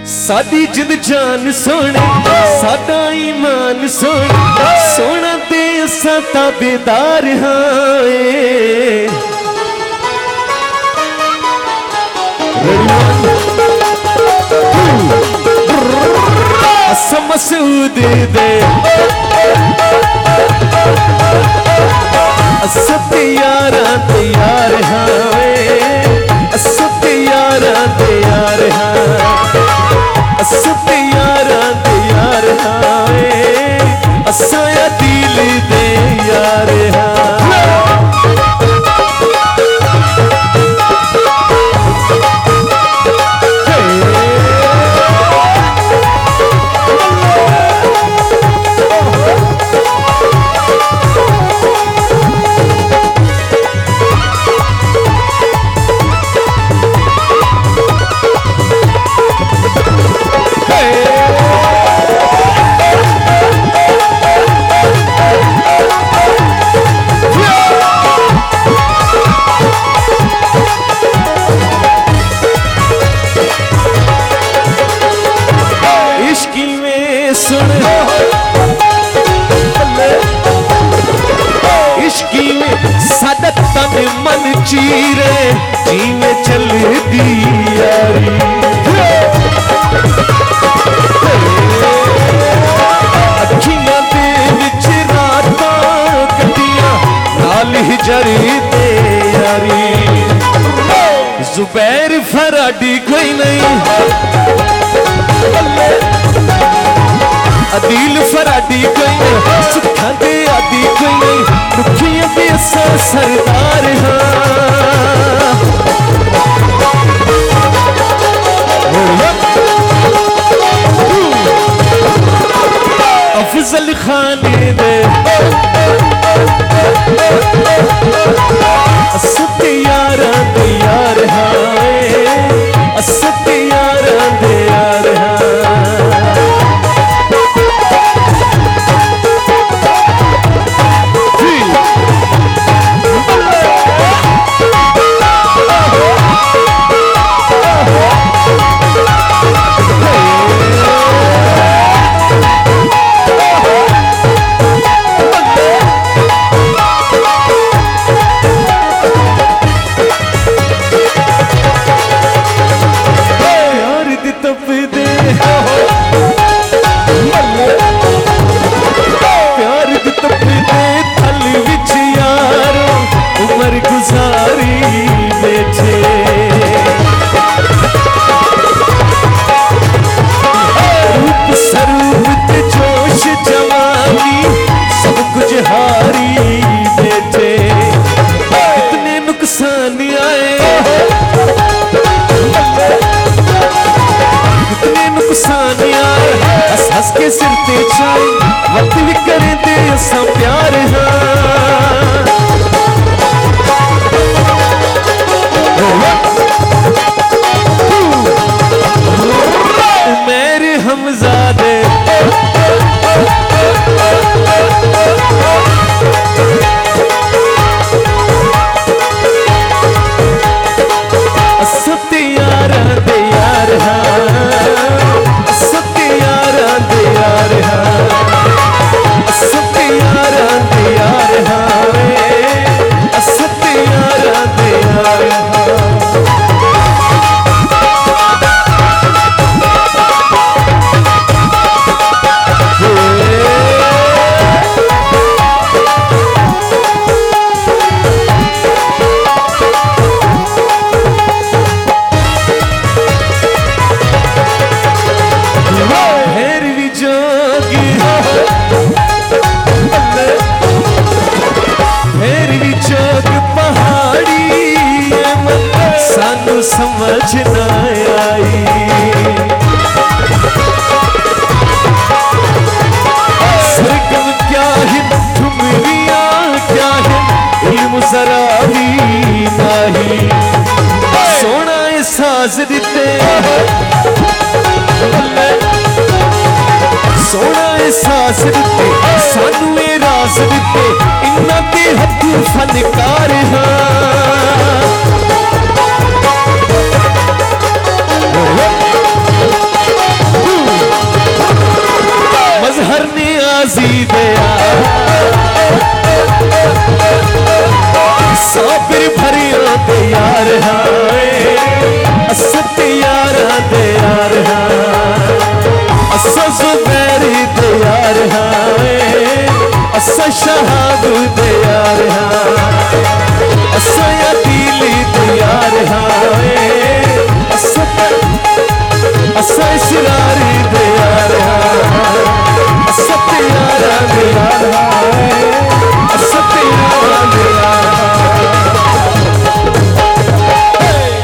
साडी जिंद जान सोने साडा ईमान सोने सोना ते असा ताबेदार हाँ असा मसूद दे असा यारा तैयार हाँ असा यारा तैयार हाँ असत यारा दे यार हाए असाया दिल दे यार इश्की में सादा तन मन चीरे जीवे चल दी यारी अखियां दे विच रातां कटियां नाल ही जरी ते यारी जुबैर फराडी कोई नहीं अदील फराडी कोई नहीं सुखा दे आदि कोई नहीं दुखियां दे सरदार हाँ अफजल खाने दे असत यारा दे यार हाए असत यारा दे यार वक्त भी करें दे असा प्यार मेरे हमजादे असत यारा दे यार असत यारा दे यार असत यारा दे यार असत यारा दे यार समझ न आई सरगम क्या है ठुमरिया क्या है इल्म जरा भी नहीं सोना साज दिते सोना साज दिते सानू राज दिते इन्ना के हथ फनकार हाँ असा शहाब दे यार हाँ असा या दिली दे यार हाँ असा इसरारी